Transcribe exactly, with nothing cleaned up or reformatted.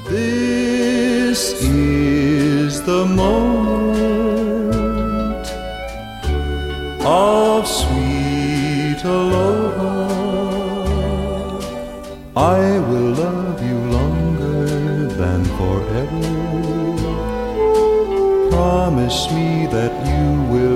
This is the moment of sweet aloha. I will love you longer than forever. Promise me that you will